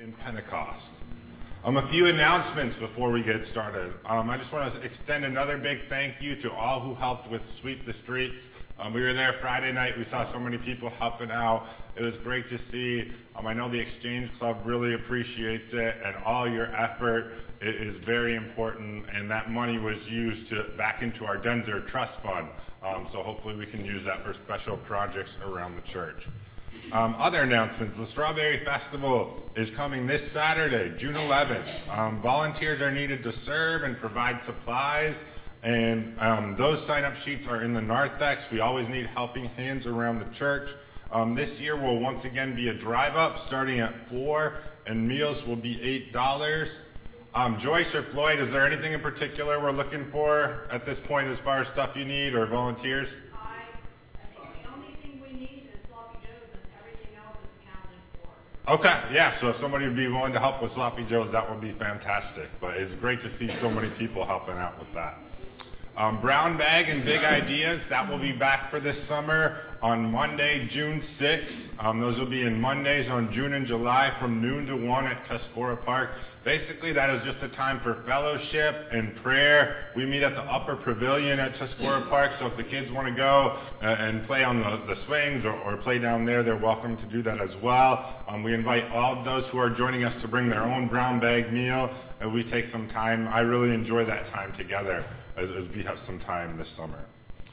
in Pentecost. A few announcements before we get started. I just want to extend another big thank you to all who helped with Sweep the Streets. We were there Friday night. We saw so many people helping out. It was great to see. I know the Exchange Club really appreciates it, and all your effort is very important, and that money was used back into our Denzer Trust Fund. So hopefully we can use that for special projects around the church. Other announcements, the Strawberry Festival is coming this Saturday, June 11th. Volunteers are needed to serve and provide supplies, and those sign-up sheets are in the narthex. We always need helping hands around the church. This year will once again be a drive-up starting at 4, and meals will be $8. Joyce or Floyd, is there anything in particular we're looking for at this point as far as stuff you need or volunteers? Okay, yeah, so if somebody would be willing to help with Sloppy Joe's, that would be fantastic. But it's great to see so many people helping out with that. Brown Bag and Big Ideas, that will be back for this summer on Monday, June 6th. Those will be in Mondays on June and July from noon to 1 at Tuscarora Park. Basically, that is just a time for fellowship and prayer. We meet at the upper pavilion at Tuscarora Park, so if the kids want to go and play on the swings or play down there, they're welcome to do that as well. We invite all of those who are joining us to bring their own brown bag meal, and we take some time. I really enjoy that time together as we have some time this summer.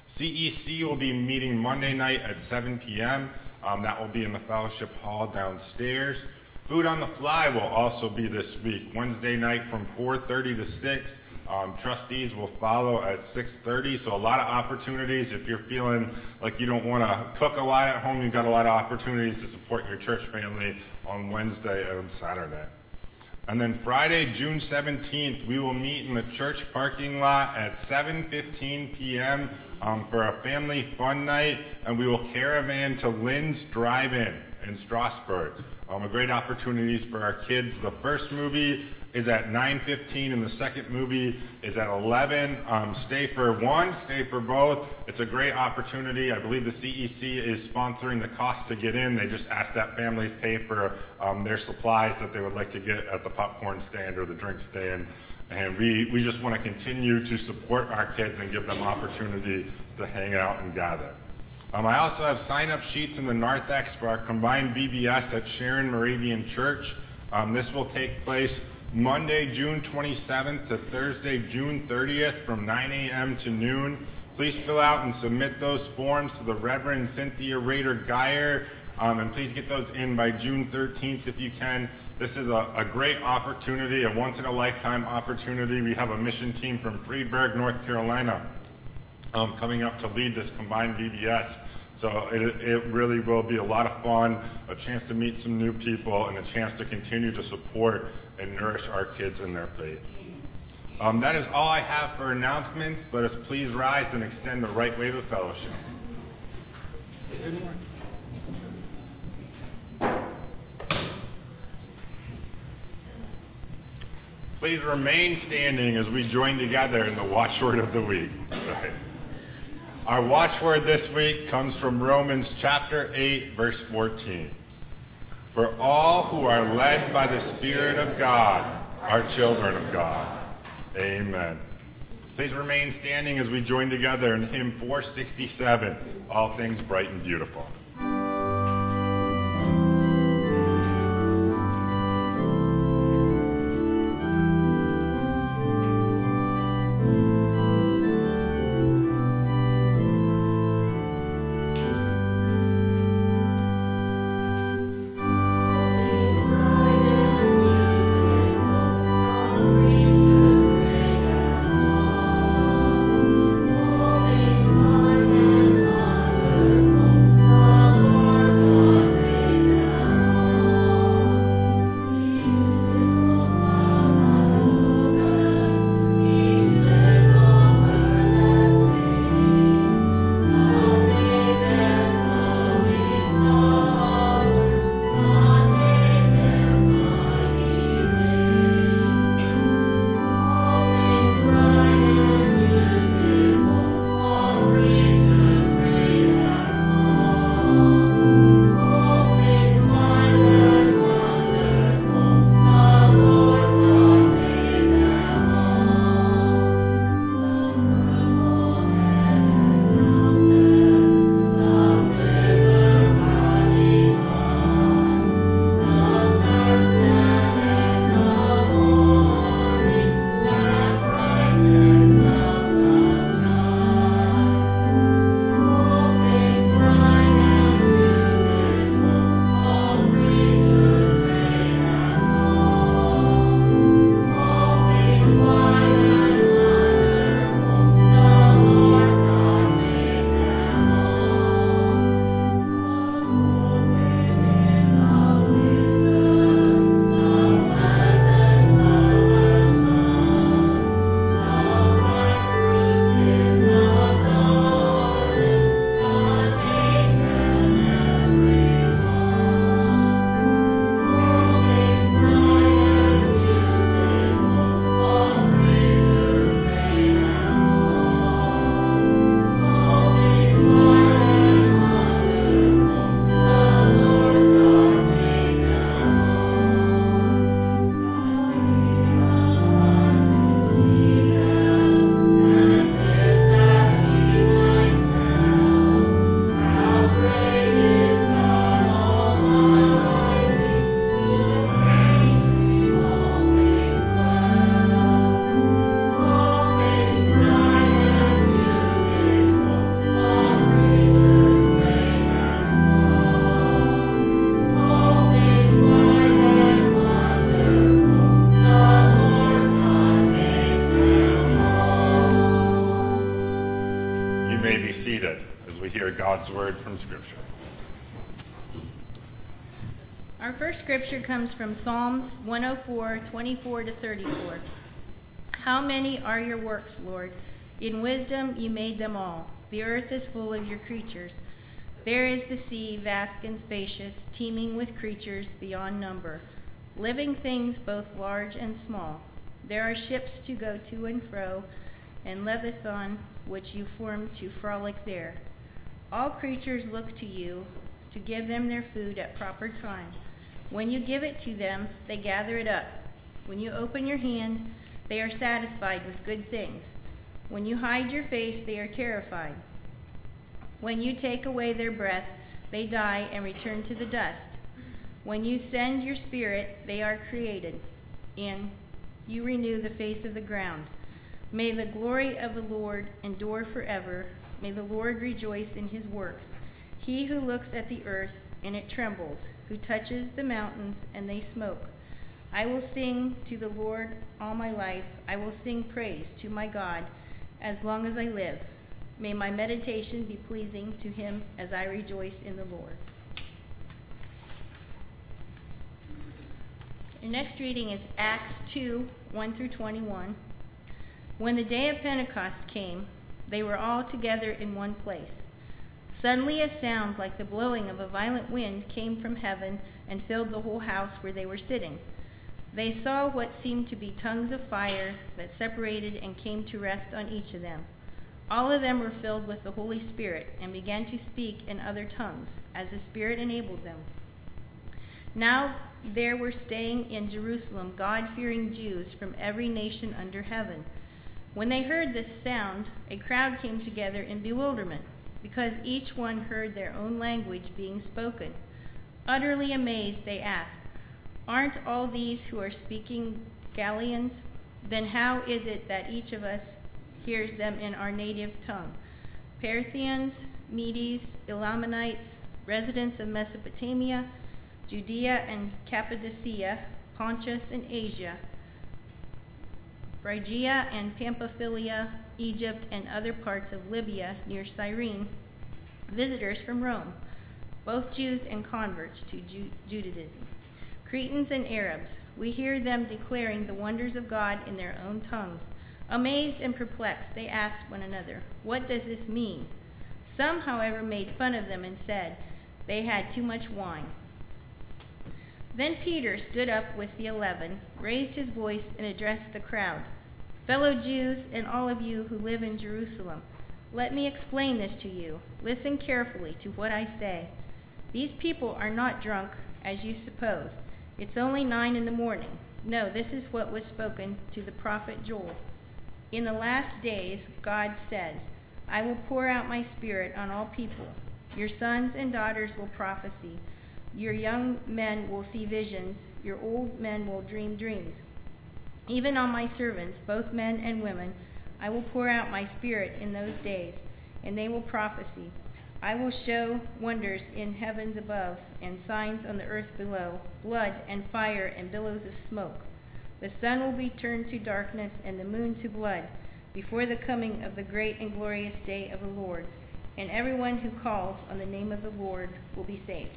CEC will be meeting Monday night at 7 p.m. That will be in the fellowship hall downstairs. Food on the Fly will also be this week, Wednesday night from 4:30 to 6. Trustees will follow at 6:30, so a lot of opportunities. If you're feeling like you don't want to cook a lot at home, you've got a lot of opportunities to support your church family on Wednesday and Saturday. And then Friday, June 17th, we will meet in the church parking lot at 7:15 p.m. For a family fun night, and we will caravan to Lynn's Drive-In in Strasburg. A great opportunities for our kids. The first movie is at 9:15, and the second movie is at 11. Stay for one, stay for both. It's a great opportunity. I believe the CEC is sponsoring the cost to get in. They just ask that families pay for their supplies that they would like to get at the popcorn stand or the drink stand. And we just want to continue to support our kids and give them opportunity to hang out and gather. I also have sign-up sheets in the narthex for our combined VBS at Sharon Moravian Church. This will take place Monday, June 27th to Thursday, June 30th from 9 a.m. to noon. Please fill out and submit those forms to the Reverend Cynthia Rader Geyer, and please get those in by June 13th if you can. This is a great opportunity, a once-in-a-lifetime opportunity. We have a mission team from Freeburg, North Carolina, coming up to lead this combined VBS. So it really will be a lot of fun, a chance to meet some new people, and a chance to continue to support and nourish our kids in their faith. That is all I have for announcements. Let us please rise and extend the right wave of fellowship. Please remain standing as we join together in the watchword of the week. Right. Our watchword this week comes from Romans chapter 8, verse 14. For all who are led by the Spirit of God are children of God. Amen. Please remain standing as we join together in hymn 467, All Things Bright and Beautiful. Oh may be seated as we hear God's word from Scripture. Our first scripture comes from Psalms 104, 24 to 34. How many are your works, Lord? In wisdom you made them all. The earth is full of your creatures. There is the sea, vast and spacious, teeming with creatures beyond number, living things both large and small. There are ships to go to and fro, and Leviathan, which you formed to frolic there. All creatures look to you to give them their food at proper time. When you give it to them, they gather it up. When you open your hand, they are satisfied with good things. When you hide your face, they are terrified. When you take away their breath, they die and return to the dust. When you send your spirit, they are created, and you renew the face of the ground. May the glory of the Lord endure forever. May the Lord rejoice in his works. He who looks at the earth, and it trembles, who touches the mountains, and they smoke. I will sing to the Lord all my life. I will sing praise to my God as long as I live. May my meditation be pleasing to him as I rejoice in the Lord. Your next reading is Acts 2, 1 through 21. When the day of Pentecost came, they were all together in one place. Suddenly a sound like the blowing of a violent wind came from heaven and filled the whole house where they were sitting. They saw what seemed to be tongues of fire that separated and came to rest on each of them. All of them were filled with the Holy Spirit and began to speak in other tongues, as the Spirit enabled them. Now there were staying in Jerusalem God-fearing Jews from every nation under heaven. When they heard this sound, a crowd came together in bewilderment, because each one heard their own language being spoken. Utterly amazed, they asked, "Aren't all these who are speaking Galileans? Then how is it that each of us hears them in our native tongue? Parthians, Medes, Elamites, residents of Mesopotamia, Judea and Cappadocia, Pontus and Asia, Phrygia and Pamphylia, Egypt and other parts of Libya near Cyrene, visitors from Rome, both Jews and converts to Judaism, Cretans and Arabs. We hear them declaring the wonders of God in their own tongues. Amazed and perplexed, they asked one another, 'What does this mean?' Some, however, made fun of them and said they had too much wine. Then Peter stood up with the 11, raised his voice, and addressed the crowd. 'Fellow Jews, and all of you who live in Jerusalem, let me explain this to you. Listen carefully to what I say. These people are not drunk, as you suppose. It's only 9 a.m. No, this is what was spoken to the prophet Joel. In the last days, God says, I will pour out my Spirit on all people. Your sons and daughters will prophesy. Your young men will see visions. Your old men will dream dreams. Even on my servants, both men and women, I will pour out my Spirit in those days, and they will prophesy. I will show wonders in heavens above and signs on the earth below, blood and fire and billows of smoke. The sun will be turned to darkness and the moon to blood before the coming of the great and glorious day of the Lord, and everyone who calls on the name of the Lord will be saved.'"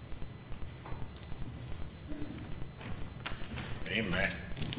Amen.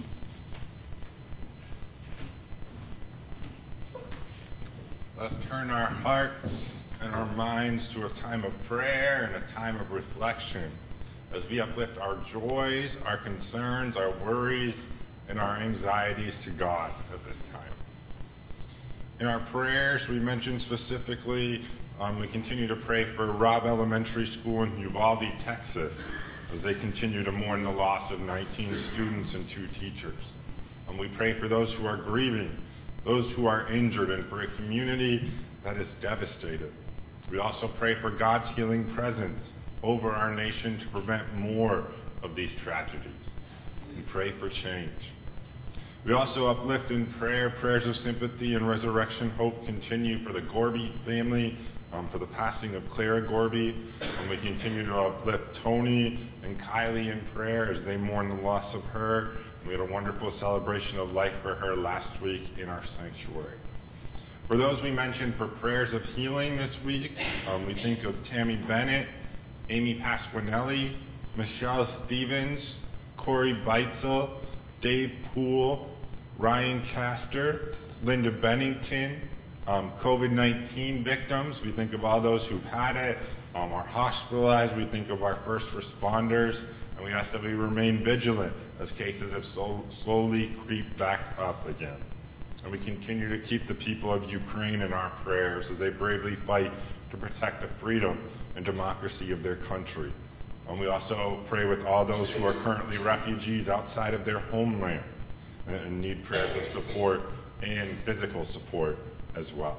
Let's turn our hearts and our minds to a time of prayer and a time of reflection as we uplift our joys, our concerns, our worries, and our anxieties to God at this time. In our prayers, we mentioned specifically, we continue to pray for Robb Elementary School in Uvalde, Texas, as they continue to mourn the loss of 19 students and 2 teachers. We pray for those who are grieving, those who are injured, and for a community that is devastated. We also pray for God's healing presence over our nation to prevent more of these tragedies. We pray for change. We also uplift in prayer prayers of sympathy and resurrection hope continue for the Gorby family, for the passing of Clara Gorby, and we continue to uplift Tony and Kylie in prayer as they mourn the loss of her. We had a wonderful celebration of life for her last week in our sanctuary. For those we mentioned for prayers of healing this week, we think of Tammy Bennett, Amy Pasquinelli, Michelle Stevens, Corey Beitzel, Dave Poole, Ryan Castor, Linda Bennington, COVID-19 victims. We think of all those who've had it, are hospitalized. We think of our first responders, and we ask that we remain vigilant as cases have slowly creeped back up again. And we continue to keep the people of Ukraine in our prayers as they bravely fight to protect the freedom and democracy of their country. And we also pray with all those who are currently refugees outside of their homeland and need prayers of support and physical support as well.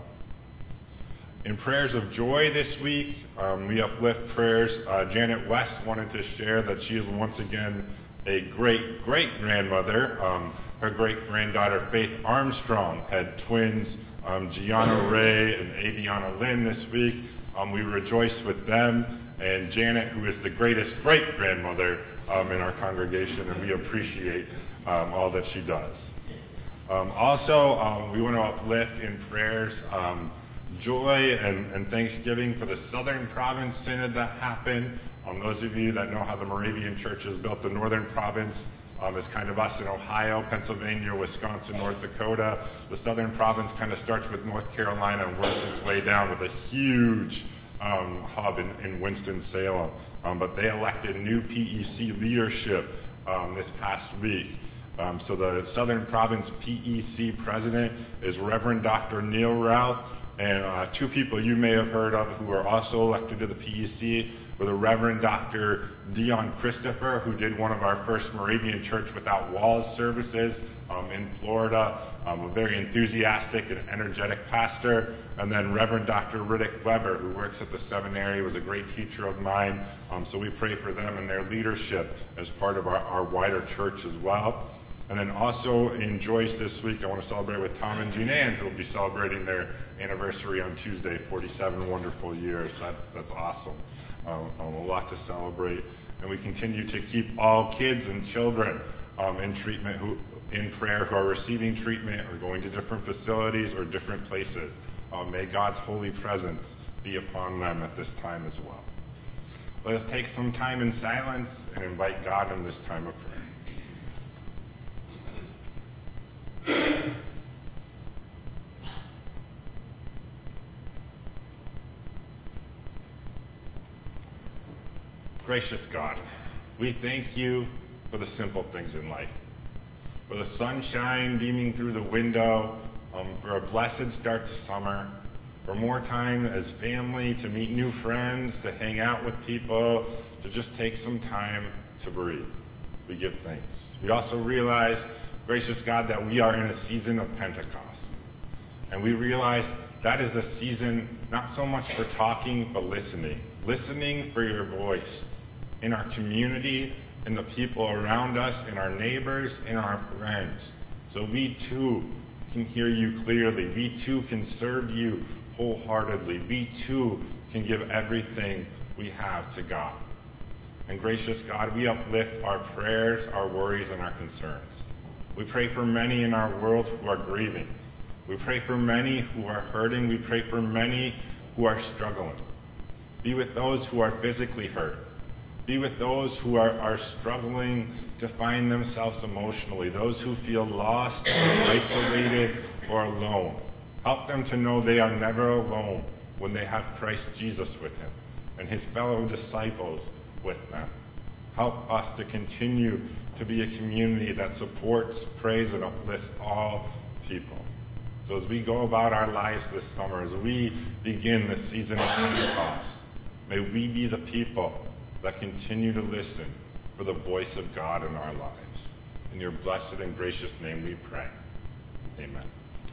In prayers of joy this week, we uplift prayers. Janet West wanted to share that she is once again a great-great-grandmother. Her great-granddaughter Faith Armstrong had twins, Gianna Ray and Aviana Lynn this week. We rejoice with them, and Janet, who is the greatest great-grandmother in our congregation, and we appreciate all that she does. Also, we want to uplift in prayers joy and thanksgiving for the Southern Province Synod that happened. Those of you that know how the Moravian Church has built the Northern Province, is kind of us in Ohio, Pennsylvania, Wisconsin, North Dakota. The Southern Province kind of starts with North Carolina and works its way down with a huge hub in Winston-Salem. But they elected new PEC leadership this past week. So the Southern Province PEC president is Reverend Dr. Neil Routh, and two people you may have heard of who are also elected to the PEC were the Reverend Dr. Dion Christopher, who did one of our first Moravian Church Without Walls services in Florida, a very enthusiastic and energetic pastor, and then Reverend Dr. Riddick Weber, who works at the seminary, was a great teacher of mine, so we pray for them and their leadership as part of our wider church as well. And then also in Joyce this week, I want to celebrate with Tom and Jean Ann, who will be celebrating their anniversary on Tuesday, 47 wonderful years. That's awesome. A lot to celebrate. And we continue to keep all kids and children in treatment, in prayer, who are receiving treatment or going to different facilities or different places. May God's holy presence be upon them at this time as well. Let us take some time in silence and invite God in this time of prayer. Gracious God, we thank you for the simple things in life, for the sunshine beaming through the window, for a blessed start to summer, for more time as family to meet new friends, to hang out with people, to just take some time to breathe. We give thanks. We also realize, gracious God, that we are in a season of Pentecost. And we realize that is a season not so much for talking, but listening for your voice in our community, in the people around us, in our neighbors, in our friends. So we too can hear you clearly. We too can serve you wholeheartedly. We too can give everything we have to God. And gracious God, we uplift our prayers, our worries, and our concerns. We pray for many in our world who are grieving. We pray for many who are hurting. We pray for many who are struggling. Be with those who are physically hurt. Be with those who are struggling to find themselves emotionally, those who feel lost, or isolated, or alone. Help them to know they are never alone when they have Christ Jesus with him and his fellow disciples with them. Help us to continue to be a community that supports, prays, and uplifts all people. So as we go about our lives this summer, as we begin the season of Pentecost, may we be the people that continue to listen for the voice of God in our lives. In your blessed and gracious name we pray. Amen.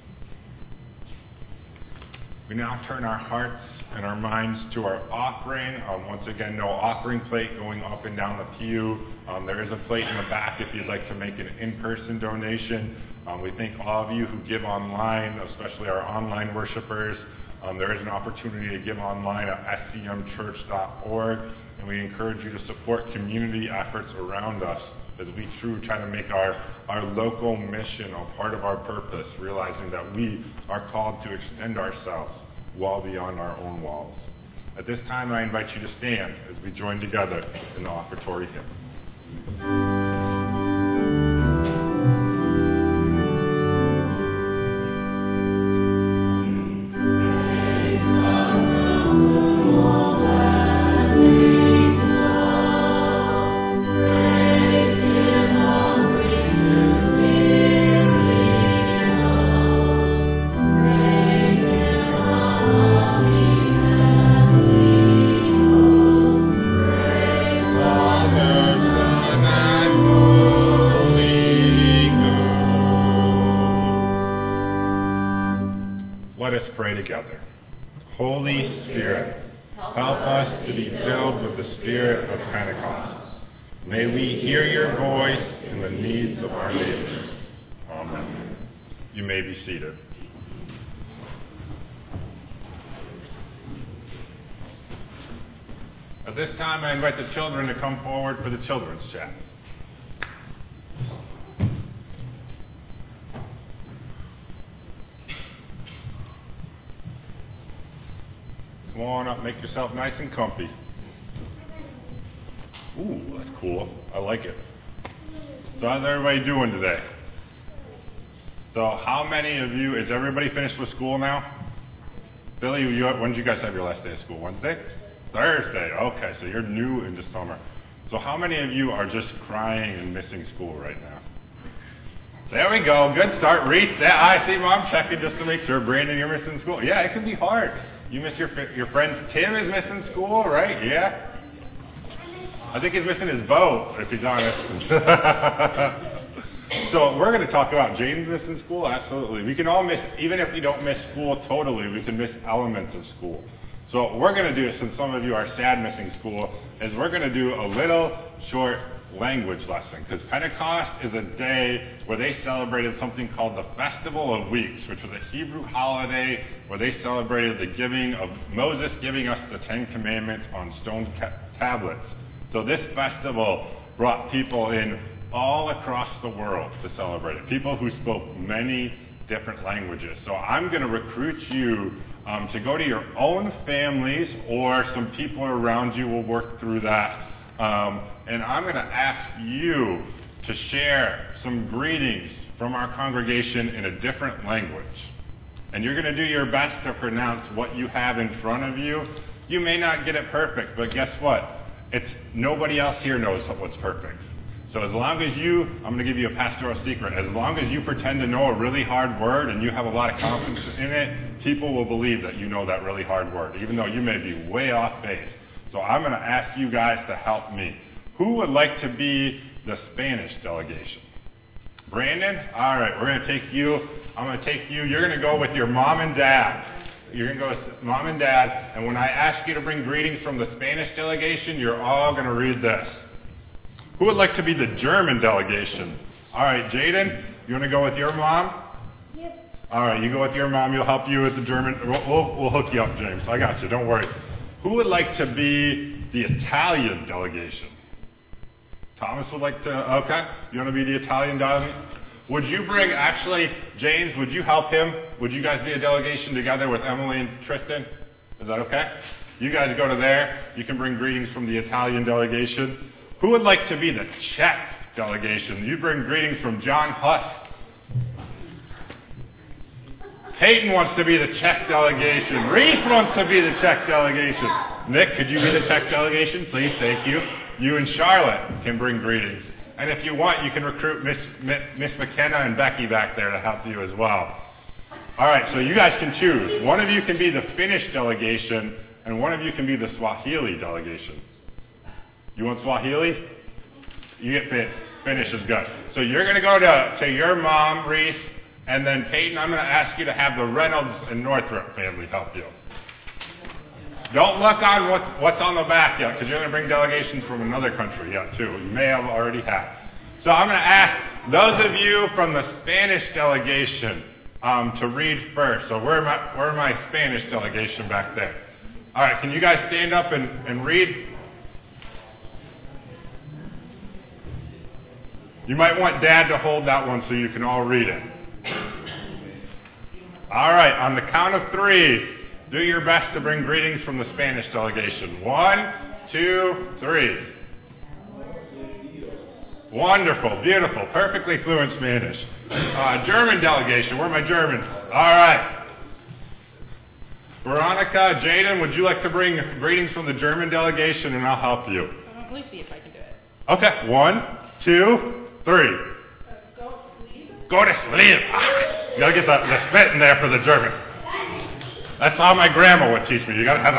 We now turn our hearts and our minds to our offering. Once again, no offering plate going up and down the pew. There is a plate in the back if you'd like to make an in-person donation. We thank all of you who give online, especially our online worshipers. There is an opportunity to give online at scmchurch.org, and we encourage you to support community efforts around us as we try to make our local mission a part of our purpose, realizing that we are called to extend ourselves well beyond our own walls. At this time, I invite you to stand as we join together in the offertory hymn. Let us pray together. Holy Spirit, help us to be filled with the spirit of Pentecost. May we hear your voice in the needs of our neighbors. Amen. You may be seated. At this time, I invite the children to come forward for the children's chat. Come on up, make yourself nice and comfy. Ooh, that's cool. I like it. So how's everybody doing today? So how many of you, is everybody finished with school now? Billy, when did you guys have your last day of school? Wednesday? Thursday. Okay, so you're new into summer. So how many of you are just crying and missing school right now? There we go. Good start. Reese, I see Mom checking just to make sure. Brandon, you're missing school. Yeah, it can be hard. You miss your friends. Tim is missing school, right? Yeah? I think he's missing his boat, if he's honest. So we're going to talk about Jaden's missing school. Absolutely. We can all miss, even if we don't miss school totally, we can miss elements of school. So what we're going to do, since some of you are sad missing school, is we're going to do a little short language lesson, because Pentecost is a day where they celebrated something called the Festival of Weeks, which was a Hebrew holiday where they celebrated the giving of Moses giving us the Ten Commandments on stone tablets. So this festival brought people in all across the world to celebrate it, people who spoke many different languages. So I'm going to recruit you to go to your own families, or some people around you will work through that. And I'm going to ask you to share some greetings from our congregation in a different language. And you're going to do your best to pronounce what you have in front of you. You may not get it perfect, but guess what? Nobody else here knows what's perfect. So as long as I'm going to give you a pastoral secret, as long as you pretend to know a really hard word and you have a lot of confidence in it, people will believe that you know that really hard word, even though you may be way off base. So I'm going to ask you guys to help me. Who would like to be the Spanish delegation? Brandon? All right, we're going to take you. I'm going to take you. You're going to go with your mom and dad. You're going to go with mom and dad. And when I ask you to bring greetings from the Spanish delegation, you're all going to read this. Who would like to be the German delegation? All right, Jaden, you want to go with your mom? Yep. All right, you go with your mom. You'll help you with the German. We'll hook you up, James. I got you. Don't worry. Who would like to be the Italian delegation? Thomas would like to. Okay. You want to be the Italian delegation? Would you bring, actually, James, would you help him? Would you guys be a delegation together with Emily and Tristan? Is that okay? You guys go to there. You can bring greetings from the Italian delegation. Who would like to be the Czech delegation? You bring greetings from John Huss. Peyton wants to be the Czech delegation. Reese wants to be the Czech delegation. Nick, could you be the Czech delegation? Please, thank you. You and Charlotte can bring greetings. And if you want, you can recruit Miss McKenna and Becky back there to help you as well. All right, so you guys can choose. One of you can be the Finnish delegation, and one of you can be the Swahili delegation. You want Swahili? You get Finnish is good. So you're going to go to your mom, Reese, and then Peyton, I'm going to ask you to have the Reynolds and Northrop family help you. Don't look on what's on the back yet, because you're going to bring delegations from another country yet, too. You may have already had. So I'm going to ask those of you from the Spanish delegation to read first. So where my Spanish delegation back there? All right, can you guys stand up and read? You might want Dad to hold that one so you can all read it. All right, on the count of 3, do your best to bring greetings from the Spanish delegation. 1, 2, 3. Wonderful, beautiful, perfectly fluent Spanish. German delegation, where are my Germans? All right. Veronica, Jaden, would you like to bring greetings from the German delegation, and I'll help you? Let me see if I can do it. Okay, 1, 2, 3. Go to sleep. You gotta get the spit in there for the German. That's how my grandma would teach me. You gotta have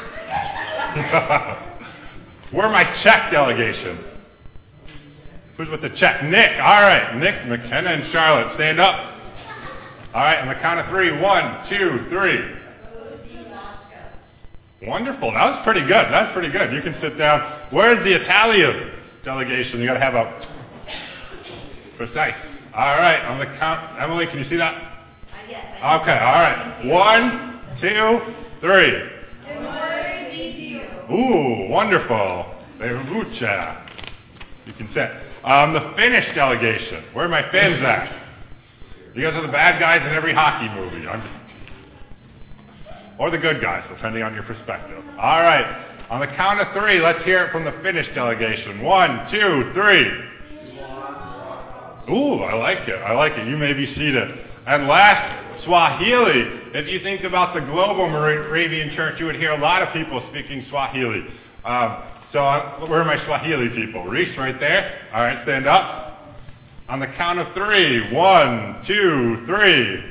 a. We're my Czech delegation. Who's with the Czech? Nick. All right, Nick, McKenna, and Charlotte, stand up. All right, on the count of 3. 1, 2, 3. Wonderful. That was pretty good. That's pretty good. You can sit down. Where's the Italian delegation? You got to have a precise. All right. On the count, Emily, can you see that? Yes. Okay. All right. 1, 2, 3. Ooh, wonderful. Berucha. You can sit. The Finnish delegation. Where are my Finns at? You guys are the bad guys in every hockey movie. Or the good guys, depending on your perspective. All right. On the count of 3, let's hear it from the Finnish delegation. 1, 2, 3. Ooh, I like it. I like it. You may be seated. And last, Swahili. If you think about the global Moravian church, you would hear a lot of people speaking Swahili. Where are my Swahili people? Reese, right there. All right, stand up. On the count of 3. 1, 2, 3.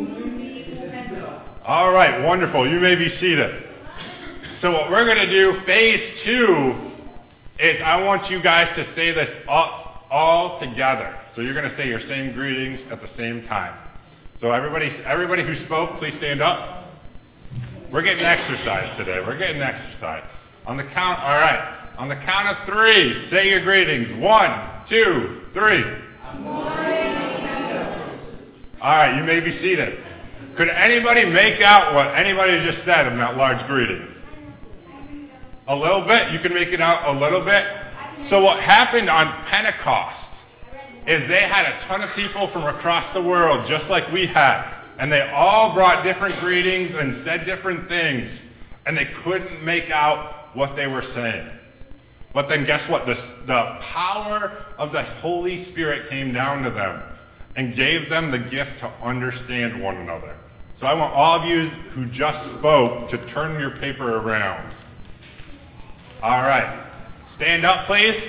All right, wonderful. You may be seated. So what we're going to do, phase 2, is I want you guys to say this all together. So you're going to say your same greetings at the same time. So everybody who spoke, please stand up. We're getting exercise today. We're getting exercise. On the count, all right. On the count of 3, say your greetings. 1, 2, 3. All right, you may be seated. Could anybody make out what anybody just said in that large greeting? A little bit? You can make it out a little bit? So what happened on Pentecost is they had a ton of people from across the world, just like we had. And they all brought different greetings and said different things. And they couldn't make out what they were saying. But then guess what? The power of the Holy Spirit came down to them and gave them the gift to understand one another. So I want all of you who just spoke to turn your paper around. All right. Stand up, please.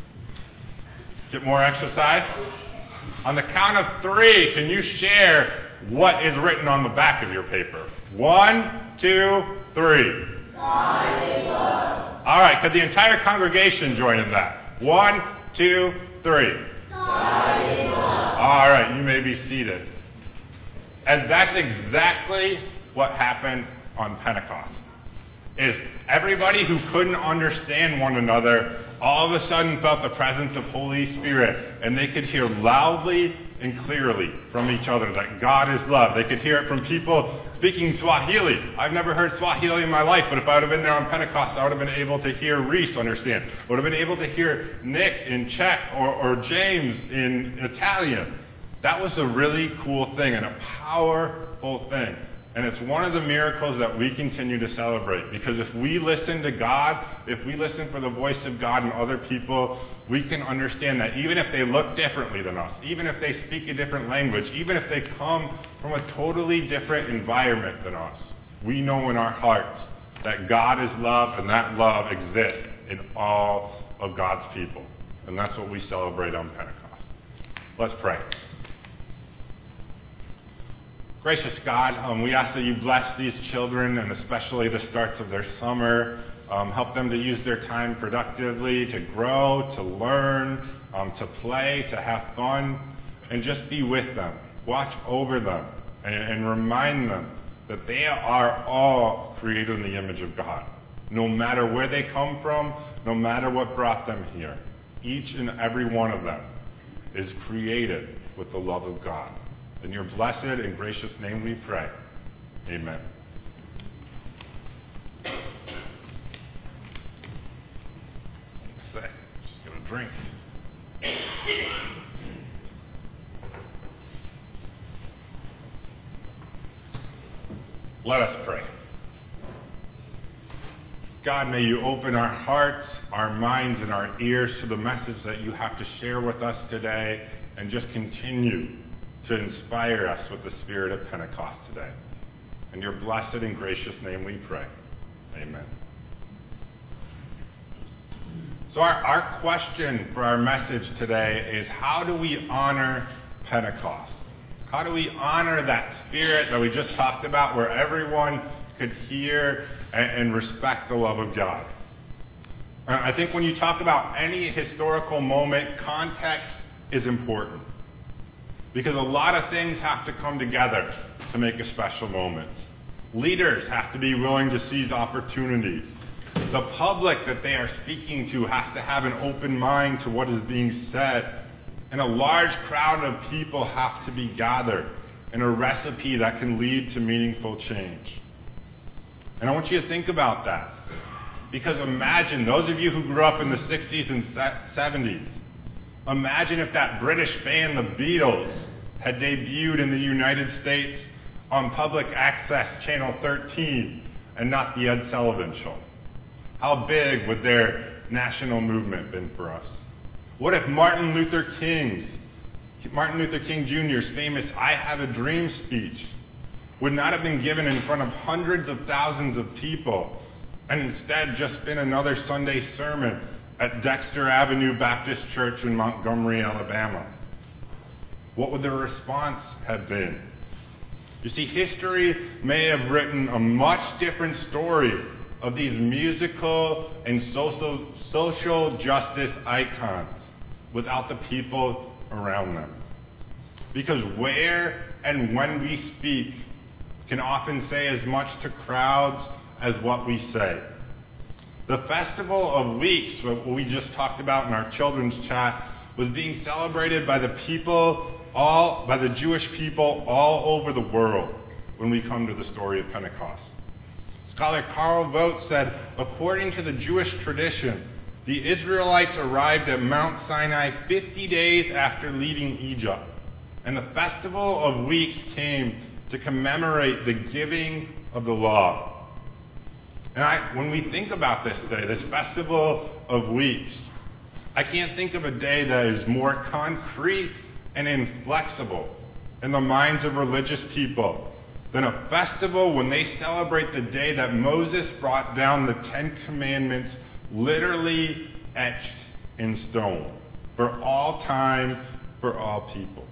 Get more exercise. On the count of 3, can you share what is written on the back of your paper? 1, 2, 3. God is love. All right. Could the entire congregation join in that? 1, 2, 3. God is love. All right. You may be seated. And that's exactly what happened on Pentecost. Is everybody who couldn't understand one another all of a sudden felt the presence of Holy Spirit, and they could hear loudly and clearly from each other that God is love. They could hear it from people speaking Swahili. I've never heard Swahili in my life, but if I would have been there on Pentecost, I would have been able to hear Reese understand. I would have been able to hear Nick in Czech or James in Italian. That was a really cool thing and a powerful thing. And it's one of the miracles that we continue to celebrate. Because if we listen to God, if we listen for the voice of God in other people, we can understand that even if they look differently than us, even if they speak a different language, even if they come from a totally different environment than us, we know in our hearts that God is love and that love exists in all of God's people. And that's what we celebrate on Pentecost. Let's pray. Gracious God, we ask that you bless these children and especially the starts of their summer. Help them to use their time productively, to grow, to learn, to play, to have fun, and just be with them. Watch over them and remind them that they are all created in the image of God. No matter where they come from, no matter what brought them here, each and every one of them is created with the love of God. In your blessed and gracious name we pray. Amen. Just get a drink. Let us pray. God, may you open our hearts, our minds, and our ears to the message that you have to share with us today, and just continue to inspire us with the spirit of Pentecost today. In your blessed and gracious name we pray. Amen. So our question for our message today is, how do we honor Pentecost? How do we honor that spirit that we just talked about, where everyone could hear and respect the love of God? I think when you talk about any historical moment, context is important, because a lot of things have to come together to make a special moment. Leaders have to be willing to seize opportunities. The public that they are speaking to has to have an open mind to what is being said. And a large crowd of people have to be gathered in a recipe that can lead to meaningful change. And I want you to think about that. Because imagine, those of you who grew up in the 60s and 70s, imagine if that British band, the Beatles, had debuted in the United States on public access Channel 13 and not the Ed Sullivan Show. How big would their national movement been for us? What if Martin Luther King Jr.'s famous "I Have a Dream" speech would not have been given in front of hundreds of thousands of people, and instead just been another Sunday sermon at Dexter Avenue Baptist Church in Montgomery, Alabama? What would the response have been? You see, history may have written a much different story of these musical and social justice icons without the people around them. Because where and when we speak can often say as much to crowds as what we say. The Festival of Weeks, what we just talked about in our children's chat, was being celebrated by the Jewish people all over the world when we come to the story of Pentecost. Scholar Carl Vogt said, according to the Jewish tradition, the Israelites arrived at Mount Sinai 50 days after leaving Egypt, and the Festival of Weeks came to commemorate the giving of the law. And when we think about this day, this Festival of Weeks, I can't think of a day that is more concrete and inflexible in the minds of religious people than a festival when they celebrate the day that Moses brought down the Ten Commandments, literally etched in stone, for all time, for all people.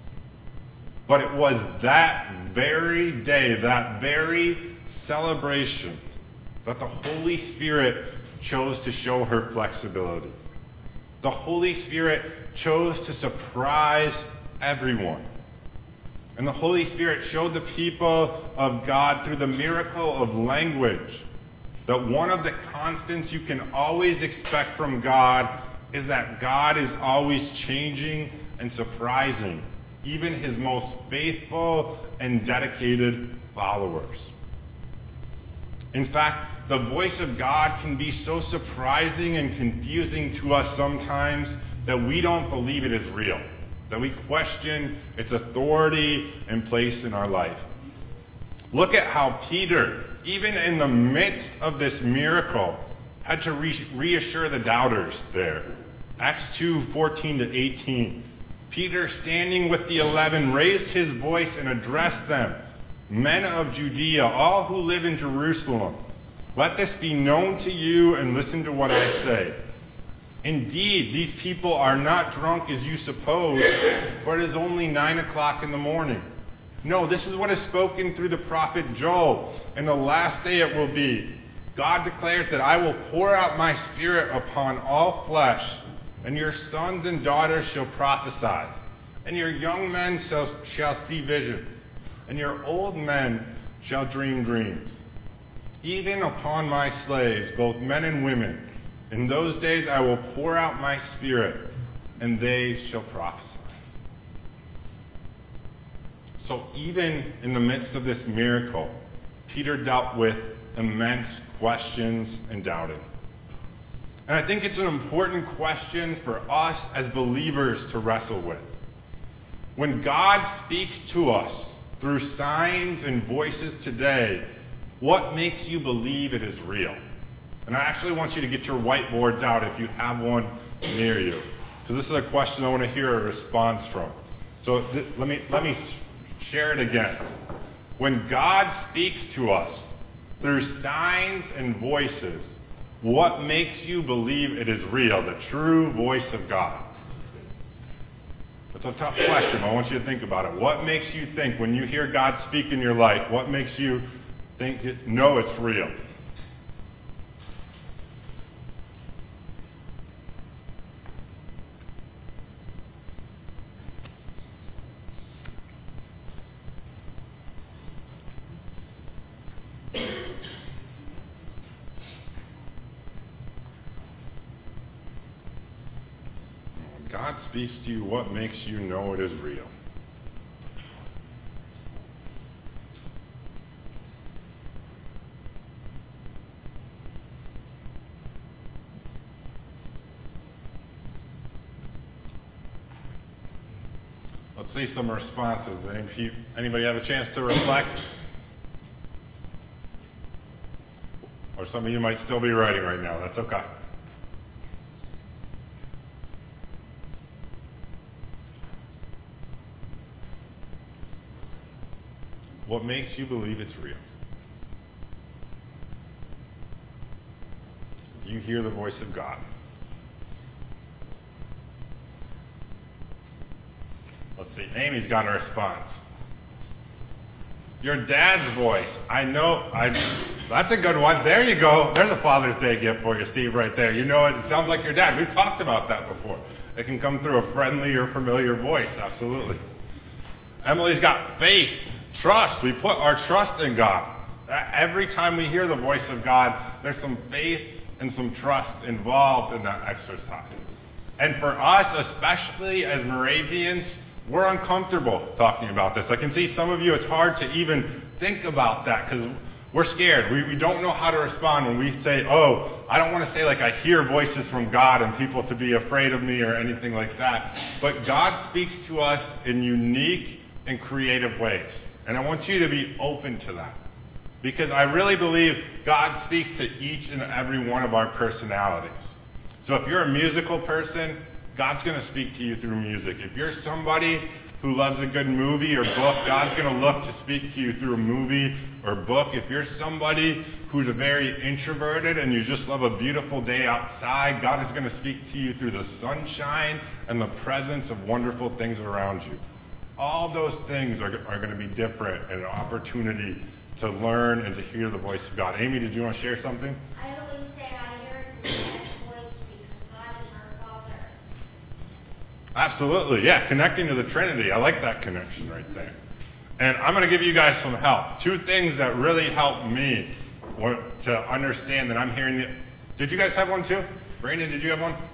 But it was that very day, that very celebration, that the Holy Spirit chose to show her flexibility. The Holy Spirit chose to surprise everyone. And the Holy Spirit showed the people of God through the miracle of language that one of the constants you can always expect from God is that God is always changing and surprising even his most faithful and dedicated followers. In fact, the voice of God can be so surprising and confusing to us sometimes that we don't believe it is real, that we question its authority and place in our life. Look at how Peter, even in the midst of this miracle, had to reassure the doubters there. Acts 2:14-18. Peter, standing with the 11, raised his voice and addressed them. Men of Judea, all who live in Jerusalem, let this be known to you and listen to what I say. Indeed, these people are not drunk as you suppose, for it is only 9 o'clock in the morning. No, this is what is spoken through the prophet Joel. In the last day it will be, God declares that I will pour out my spirit upon all flesh, and your sons and daughters shall prophesy, and your young men shall see visions, and your old men shall dream dreams. Even upon my slaves, both men and women, in those days I will pour out my spirit, and they shall prophesy. So even in the midst of this miracle, Peter dealt with immense questions and doubting. And I think it's an important question for us as believers to wrestle with. When God speaks to us through signs and voices today, what makes you believe it is real? And I actually want you to get your whiteboards out if you have one near you, because this is a question I want to hear a response from. So let me share it again. When God speaks to us through signs and voices, what makes you believe it is real, the true voice of God? That's a tough question. I want you to think about it. What makes you think when you hear God speak in your life, what makes you know it's real? God speaks to you, what makes you know it is real? Let's see some responses. Anybody have a chance to reflect? Or some of you might still be writing right now. That's okay. What makes you believe it's real? You hear the voice of God. Let's see. Amy's got a response. Your dad's voice. That's a good one. There you go. There's a Father's Day gift for you, Steve, right there. You know it sounds like your dad. We've talked about that before. It can come through a friendly or familiar voice. Absolutely. Emily's got faith. Trust. We put our trust in God. Every time we hear the voice of God, there's some faith and some trust involved in that exercise. And for us, especially as Moravians, we're uncomfortable talking about this. I can see some of you, it's hard to even think about that because we're scared. We don't know how to respond when we say, I don't want to say like I hear voices from God and people to be afraid of me or anything like that. But God speaks to us in unique and creative ways. And I want you to be open to that. Because I really believe God speaks to each and every one of our personalities. So if you're a musical person, God's going to speak to you through music. If you're somebody who loves a good movie or book, God's going to look to speak to you through a movie or book. If you're somebody who's very introverted and you just love a beautiful day outside, God is going to speak to you through the sunshine and the presence of wonderful things around you. All those things are going to be different and an opportunity to learn and to hear the voice of God. Amy, did you want to share something? I always say I hear His voice because God is our Father. Absolutely, yeah. Connecting to the Trinity. I like that connection right there. And I'm going to give you guys some help. 2 things that really helped me to understand that I'm hearing the... Did you guys have one too? Brandon, did you have one?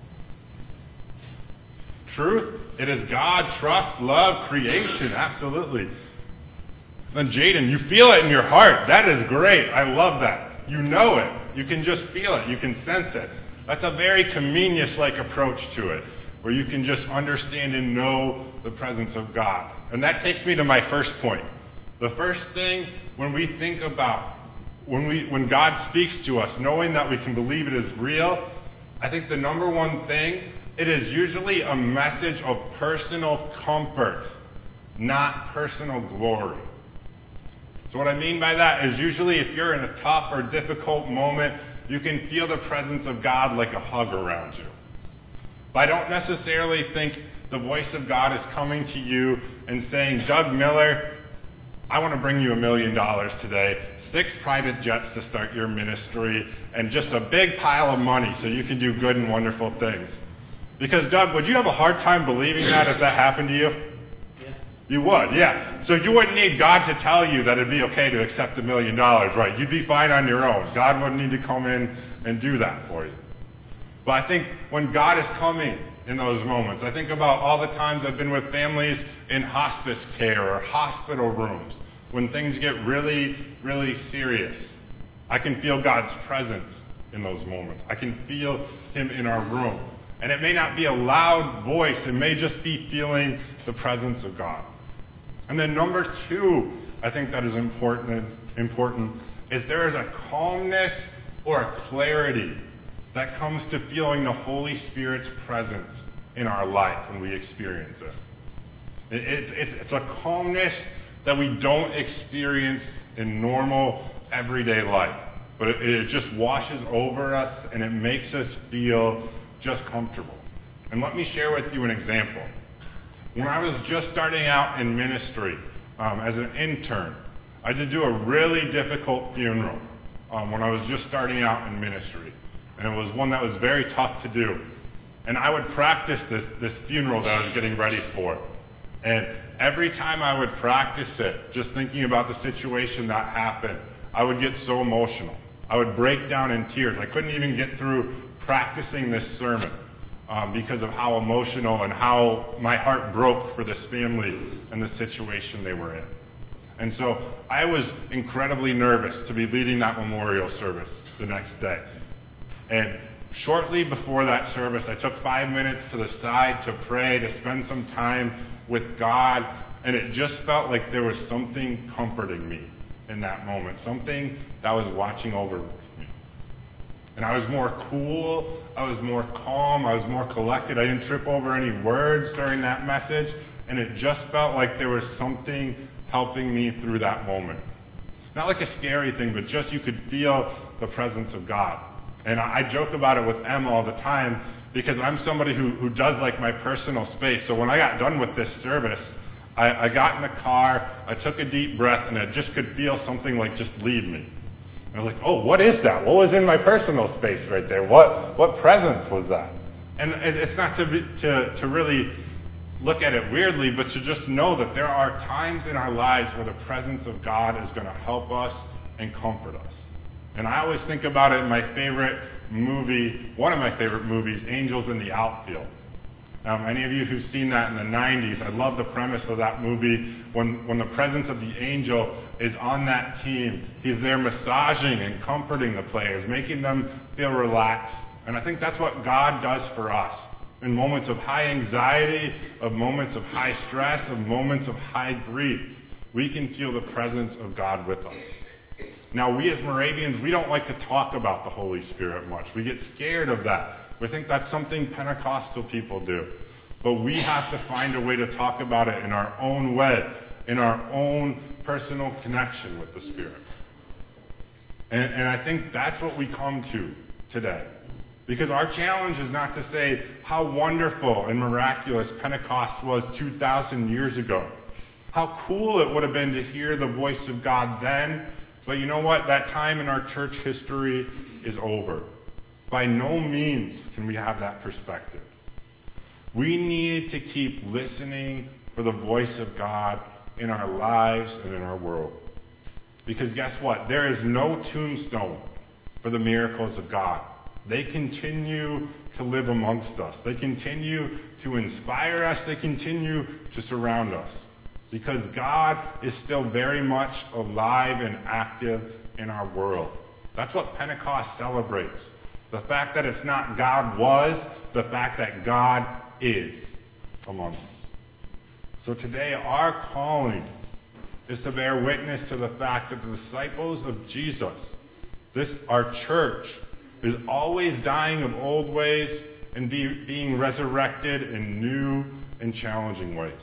Truth. It is God, trust, love, creation. Absolutely. Then Jaden, you feel it in your heart. That is great. I love that. You know it. You can just feel it. You can sense it. That's a very Comenius-like approach to it, where you can just understand and know the presence of God. And that takes me to my first point. The first thing when we think about, when God speaks to us, knowing that we can believe it is real, I think the number one thing, it is usually a message of personal comfort, not personal glory. So what I mean by that is usually if you're in a tough or difficult moment, you can feel the presence of God like a hug around you. But I don't necessarily think the voice of God is coming to you and saying, Doug Miller, I want to bring you $1 million today, 6 private jets to start your ministry, and just a big pile of money so you can do good and wonderful things. Because, Doug, would you have a hard time believing that if that happened to you? Yeah. You would, yeah. So you wouldn't need God to tell you that it'd be okay to accept $1 million, right? You'd be fine on your own. God wouldn't need to come in and do that for you. But I think when God is coming in those moments, I think about all the times I've been with families in hospice care or hospital rooms, when things get really, really serious. I can feel God's presence in those moments. I can feel Him in our room. And it may not be a loud voice. It may just be feeling the presence of God. And then number 2, I think that is important is there is a calmness or a clarity that comes to feeling the Holy Spirit's presence in our life when we experience it. It's a calmness that we don't experience in normal, everyday life. But it just washes over us, and it makes us feel just comfortable. And let me share with you an example. When I was just starting out in ministry as an intern, I had to do a really difficult funeral when I was just starting out in ministry. And it was one that was very tough to do. And I would practice this funeral that I was getting ready for. And every time I would practice it, just thinking about the situation that happened, I would get so emotional. I would break down in tears. I couldn't even get through practicing this sermon because of how emotional and how my heart broke for this family and the situation they were in. And so I was incredibly nervous to be leading that memorial service the next day. And shortly before that service, I took 5 minutes to the side to pray, to spend some time with God, and it just felt like there was something comforting me in that moment, something that was watching over me. And I was more cool, I was more calm, I was more collected. I didn't trip over any words during that message, and it just felt like there was something helping me through that moment. Not like a scary thing, but just you could feel the presence of God. And I joke about it with Em all the time because I'm somebody who does like my personal space. So when I got done with this service, I got in the car, I took a deep breath, and I just could feel something like just leave me. And I was like, oh, what is that? What was in my personal space right there? What presence was that? And it's not to really look at it weirdly, but to just know that there are times in our lives where the presence of God is going to help us and comfort us. And I always think about it in my favorite movie, one of my favorite movies, Angels in the Outfield. Any of you who've seen that in the 90s, I love the premise of that movie. When the presence of the angel is on that team, he's there massaging and comforting the players, making them feel relaxed. And I think that's what God does for us. In moments of high anxiety, of moments of high stress, of moments of high grief, we can feel the presence of God with us. Now, we as Moravians, we don't like to talk about the Holy Spirit much. We get scared of that. We think that's something Pentecostal people do. But we have to find a way to talk about it in our own way, in our own personal connection with the Spirit. And I think that's what we come to today. Because our challenge is not to say how wonderful and miraculous Pentecost was 2,000 years ago. How cool it would have been to hear the voice of God then. But you know what? That time in our church history is over. By no means can we have that perspective. We need to keep listening for the voice of God in our lives and in our world. Because guess what? There is no tombstone for the miracles of God. They continue to live amongst us. They continue to inspire us. They continue to surround us. Because God is still very much alive and active in our world. That's what Pentecost celebrates. The fact that it's not God was, the fact that God is among us. So today our calling is to bear witness to the fact that the disciples of Jesus, our church, is always dying of old ways and being resurrected in new and challenging ways.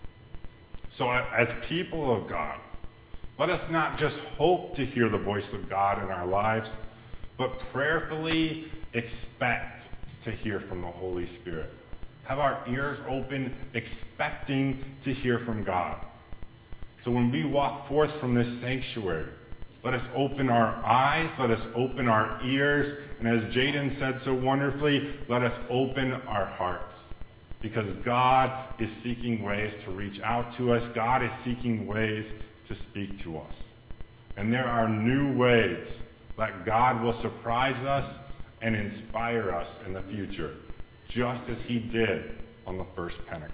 So as people of God, let us not just hope to hear the voice of God in our lives, but prayerfully expect to hear from the Holy Spirit. Have our ears open, expecting to hear from God. So when we walk forth from this sanctuary, let us open our eyes, let us open our ears, and as Jaden said so wonderfully, let us open our hearts. Because God is seeking ways to reach out to us. God is seeking ways to speak to us. And there are new ways that God will surprise us and inspire us in the future, just as he did on the first Pentecost.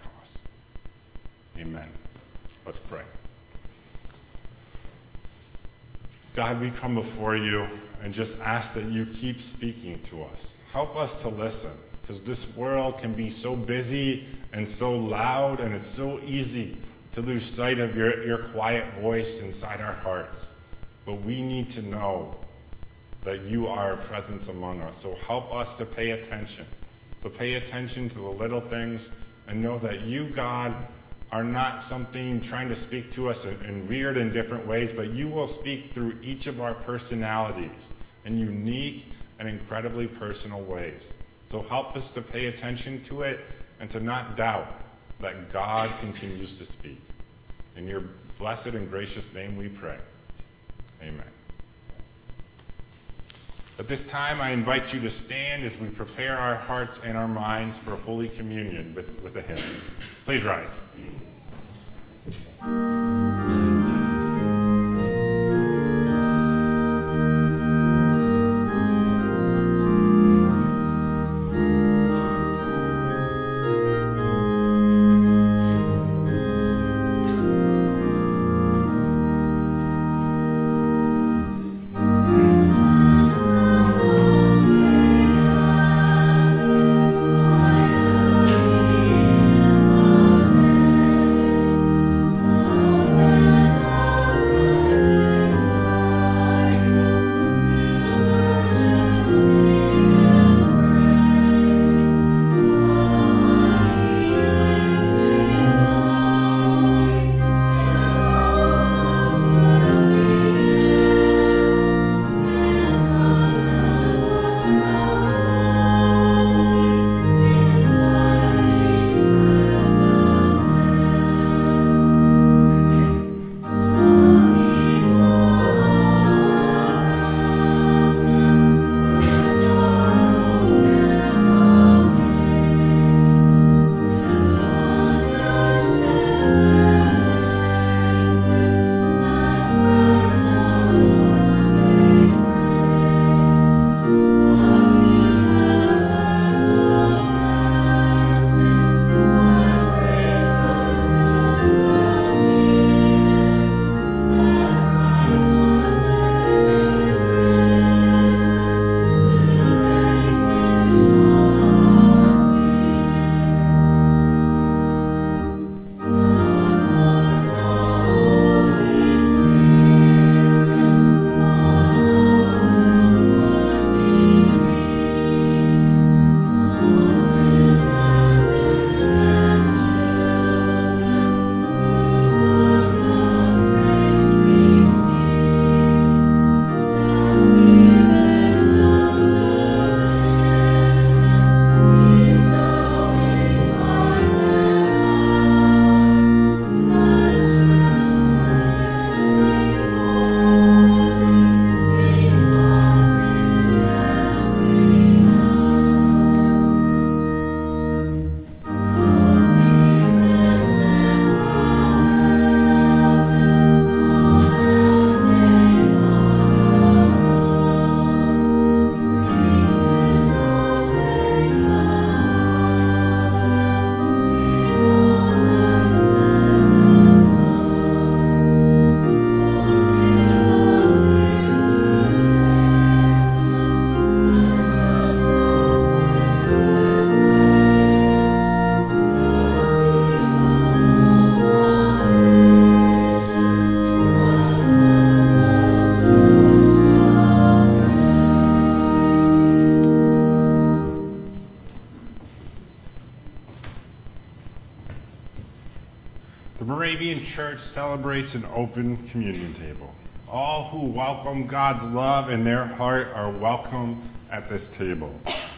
Amen. Let's pray. God, we come before you and just ask that you keep speaking to us. Help us to listen, because this world can be so busy and so loud, and it's so easy to lose sight of your quiet voice inside our hearts. But we need to know that you are a presence among us. So help us to pay attention to the little things, and know that you, God, are not something trying to speak to us in weird and different ways, but you will speak through each of our personalities in unique and incredibly personal ways. So help us to pay attention to it and to not doubt that God continues to speak. In your blessed and gracious name we pray. Amen. At this time, I invite you to stand as we prepare our hearts and our minds for Holy Communion with a hymn. Please rise. The Moravian Church celebrates an open communion table. All who welcome God's love in their heart are welcome at this table.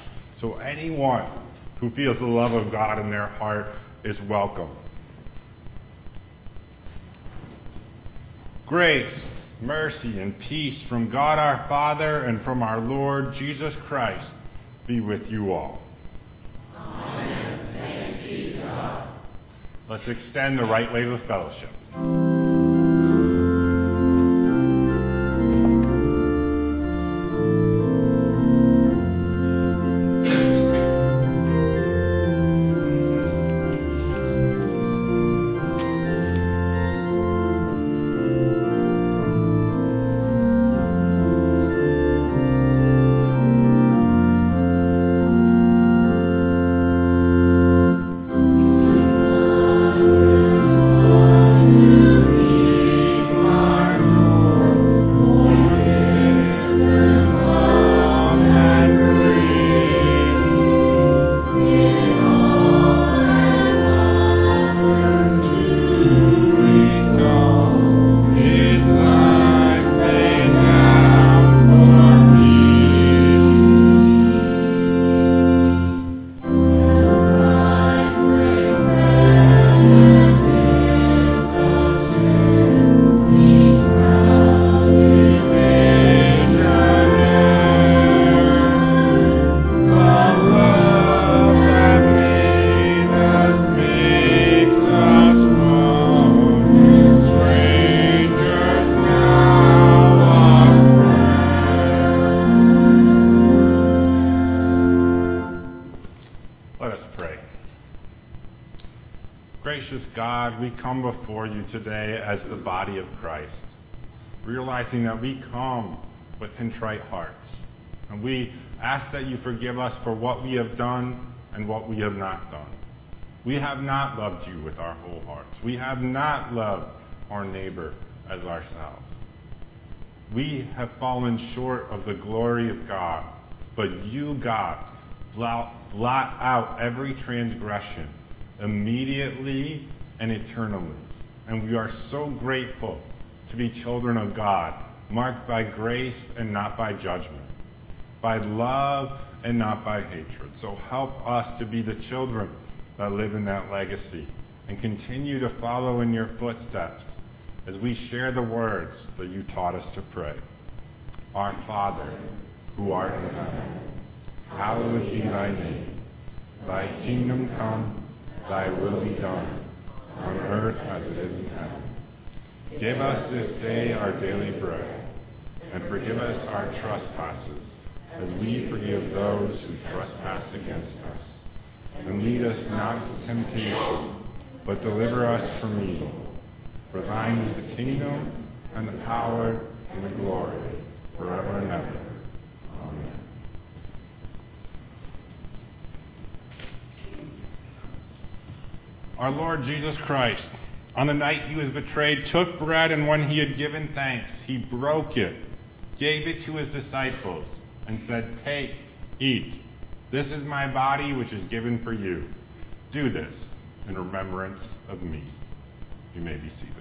So anyone who feels the love of God in their heart is welcome. Grace, mercy, and peace from God our Father and from our Lord Jesus Christ be with you all. Amen. Thanks be to God. Let's extend the right way of fellowship. gracious God, we come before you today as the body of Christ, realizing that we come with contrite hearts. And we ask that you forgive us for what we have done and what we have not done. We have not loved you with our whole hearts. We have not loved our neighbor as ourselves. We have fallen short of the glory of God, but you, God, blot out every transgression immediately and eternally. And we are so grateful to be children of God, marked by grace and not by judgment, by love and not by hatred. So help us to be the children that live in that legacy and continue to follow in your footsteps as we share the words that you taught us to pray. Our Father, who art in heaven, hallowed be thy name. Thy kingdom come, thy will be done, on earth as it is in heaven. Give us this day our daily bread, and forgive us our trespasses, as we forgive those who trespass against us. And lead us not into temptation, but deliver us from evil. For thine is the kingdom, and the power, and the glory, forever and ever. Amen. Our Lord Jesus Christ, on the night he was betrayed, took bread, and when he had given thanks, he broke it, gave it to his disciples, and said, "Take, eat. This is my body, which is given for you. Do this in remembrance of me." You may be seated.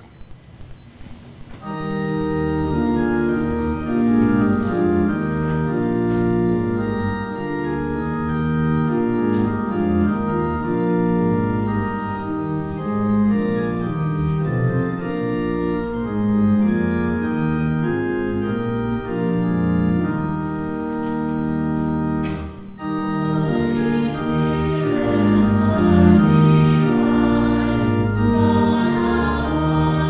Amen.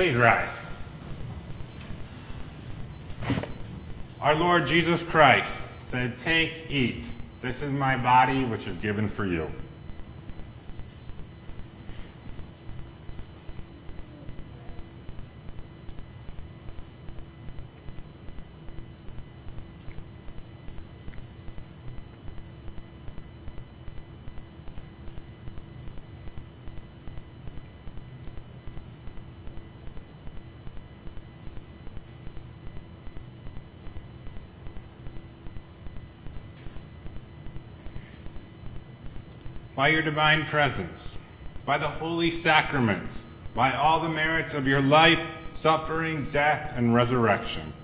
Please rise. Our Lord Jesus Christ said, "Take, eat. This is my body, which is given for you." By your divine presence, by the holy sacraments, by all the merits of your life, suffering, death, and resurrection.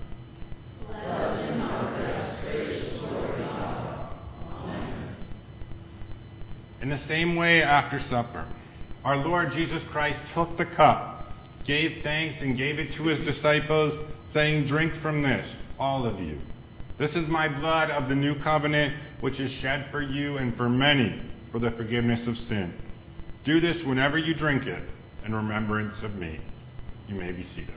In the same way, after supper, our Lord Jesus Christ took the cup, gave thanks, and gave it to his disciples, saying, "Drink from this, all of you. This is my blood of the new covenant, which is shed for you and for many for the forgiveness of sin. Do this whenever you drink it in remembrance of me." You may be seated.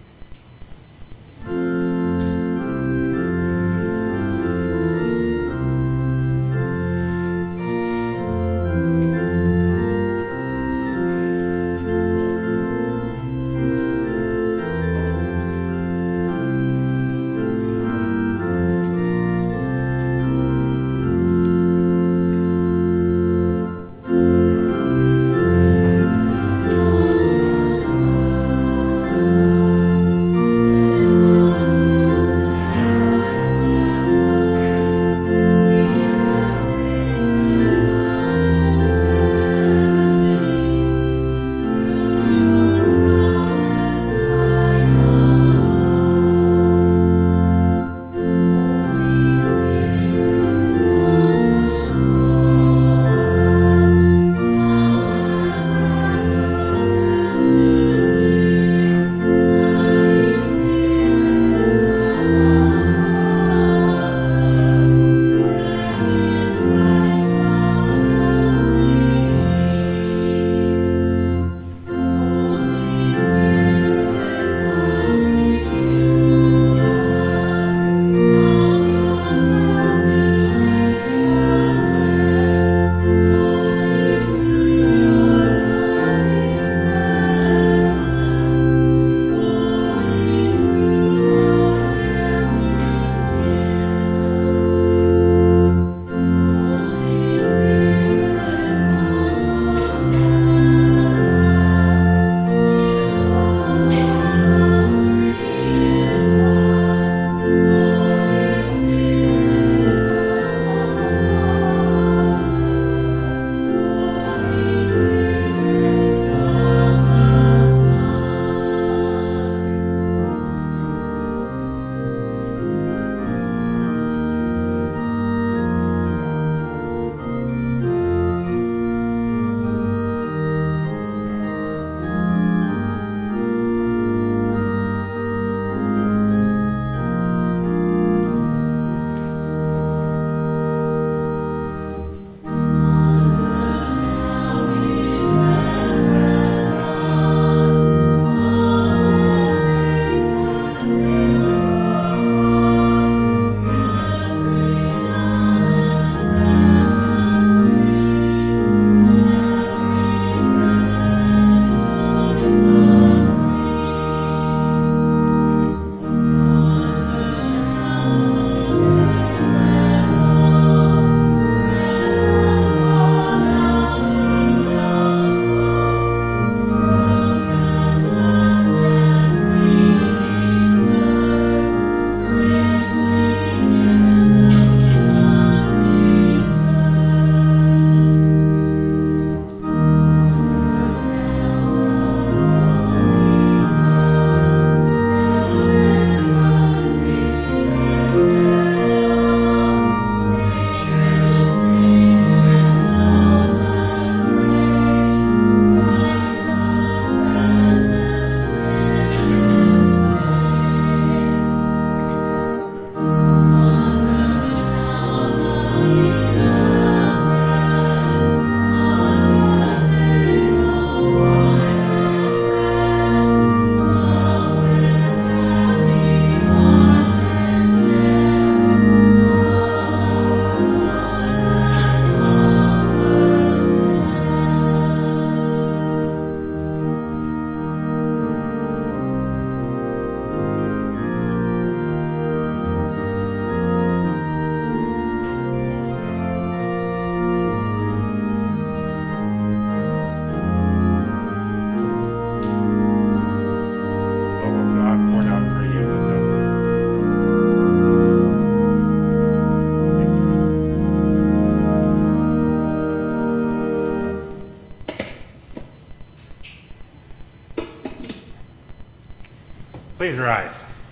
Please rise.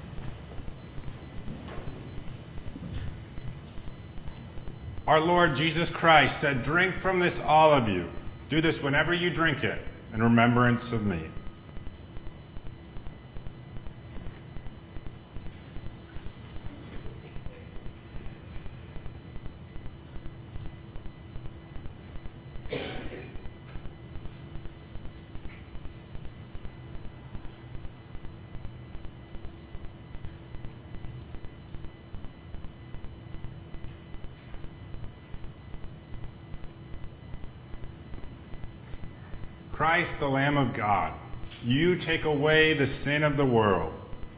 Our Lord Jesus Christ said, "Drink from this, all of you. Do this whenever you drink it, in remembrance of me." Christ, the Lamb of God, you take away the sin of the world.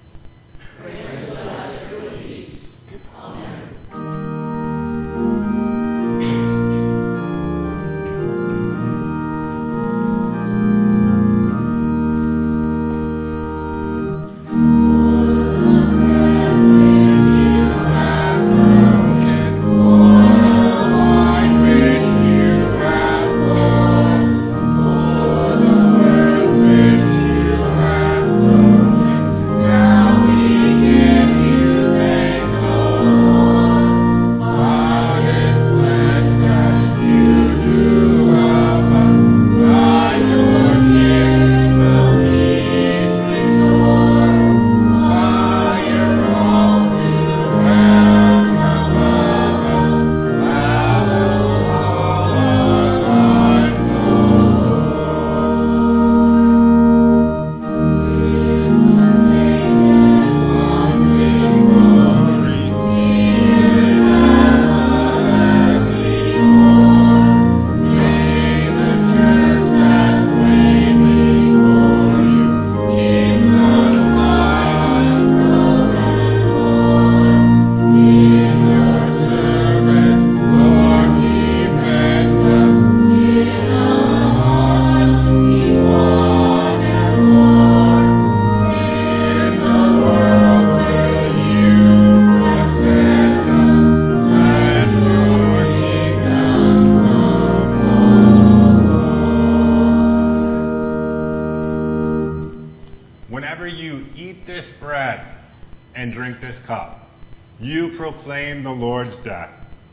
Whenever you eat this bread and drink this cup, you proclaim the Lord's death.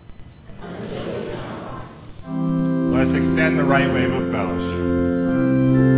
Let's extend the right wave of fellowship.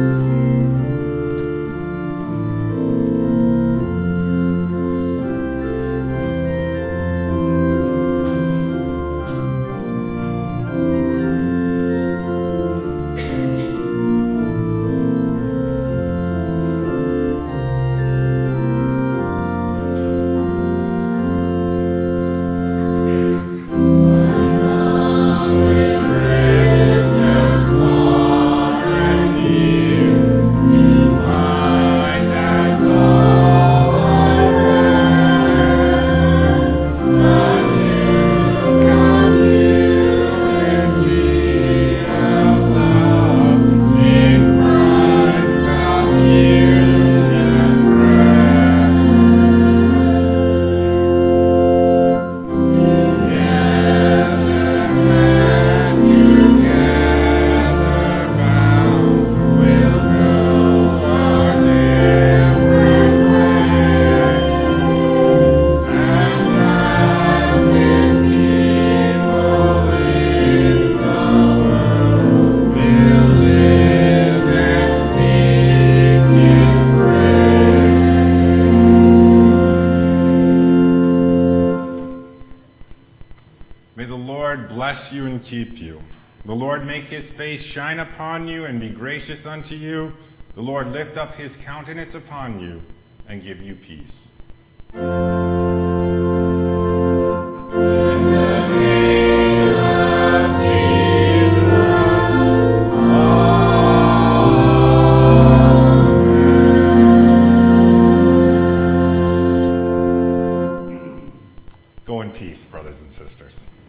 May the Lord bless you and keep you. The Lord make his face shine upon you and be gracious unto you. The Lord lift up his countenance upon you and give you peace. Go in peace, brothers and sisters.